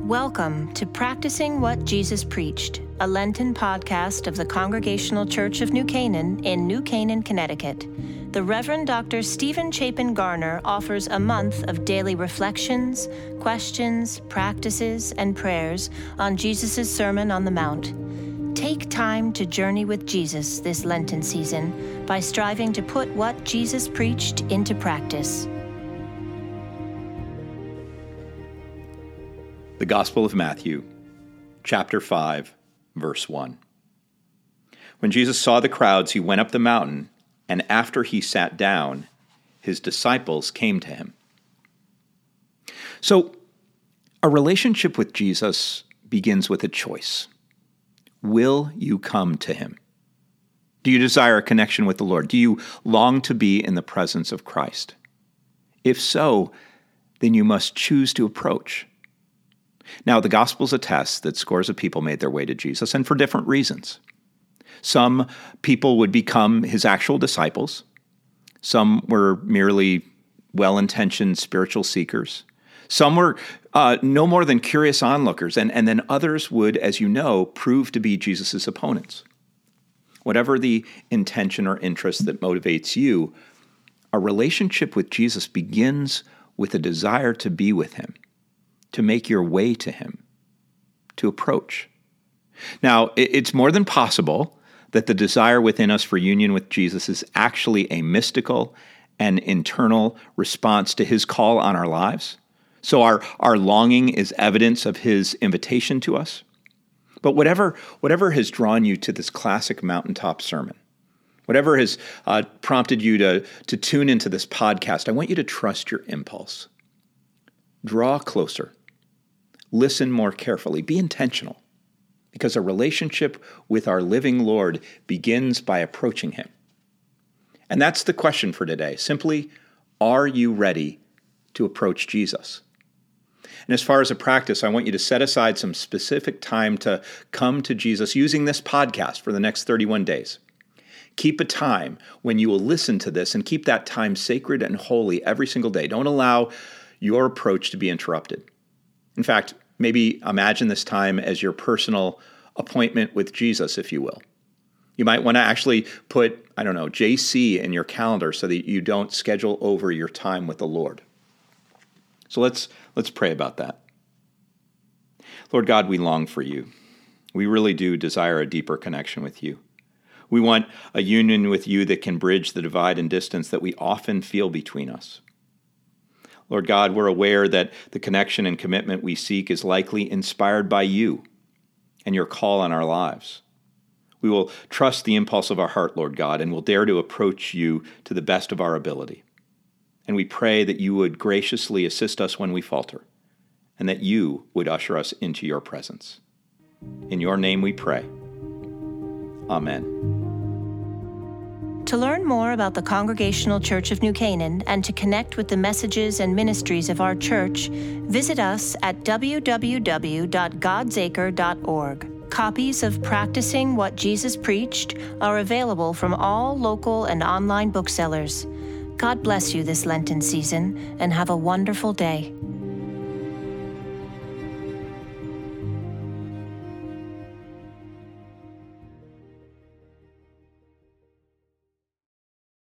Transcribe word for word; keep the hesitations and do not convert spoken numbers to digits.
Welcome to Practicing What Jesus Preached, a Lenten podcast of the Congregational Church of New Canaan in New Canaan, Connecticut. The Reverend Doctor Stephen Chapin Garner offers a month of daily reflections, questions, practices, and prayers on Jesus' Sermon on the Mount. Take time to journey with Jesus this Lenten season by striving to put what Jesus preached into practice. The Gospel of Matthew, chapter five, verse one. When Jesus saw the crowds, he went up the mountain, and after he sat down, his disciples came to him. So, a relationship with Jesus begins with a choice. Will you come to him? Do you desire a connection with the Lord? Do you long to be in the presence of Christ? If so, then you must choose to approach. Now, the Gospels attest that scores of people made their way to Jesus, and for different reasons. Some people would become his actual disciples. Some were merely well-intentioned spiritual seekers. Some were uh, no more than curious onlookers, and, and then others would, as you know, prove to be Jesus' opponents. Whatever the intention or interest that motivates you, a relationship with Jesus begins with a desire to be with him, to make your way to him, to approach. Now, it's more than possible that the desire within us for union with Jesus is actually a mystical and internal response to his call on our lives. So our, our longing is evidence of his invitation to us. But whatever, whatever has drawn you to this classic mountaintop sermon, whatever has uh, prompted you to, to tune into this podcast, I want you to trust your impulse. Draw closer. Listen more carefully. Be intentional, because a relationship with our living Lord begins by approaching him. And that's the question for today. Simply, are you ready to approach Jesus? And as far as a practice, I want you to set aside some specific time to come to Jesus using this podcast for the next thirty-one days. Keep a time when you will listen to this, and keep that time sacred and holy every single day. Don't allow your approach to be interrupted. In fact, maybe imagine this time as your personal appointment with Jesus, if you will. You might want to actually put, I don't know, J C in your calendar so that you don't schedule over your time with the Lord. So let's let's pray about that. Lord God, we long for you. We really do desire a deeper connection with you. We want a union with you that can bridge the divide and distance that we often feel between us. Lord God, we're aware that the connection and commitment we seek is likely inspired by you and your call on our lives. We will trust the impulse of our heart, Lord God, and will dare to approach you to the best of our ability. And we pray that you would graciously assist us when we falter, and that you would usher us into your presence. In your name we pray. Amen. To learn more about the Congregational Church of New Canaan and to connect with the messages and ministries of our church, visit us at w w w dot godsacre dot org. Copies of Practicing What Jesus Preached are available from all local and online booksellers. God bless you this Lenten season, and have a wonderful day.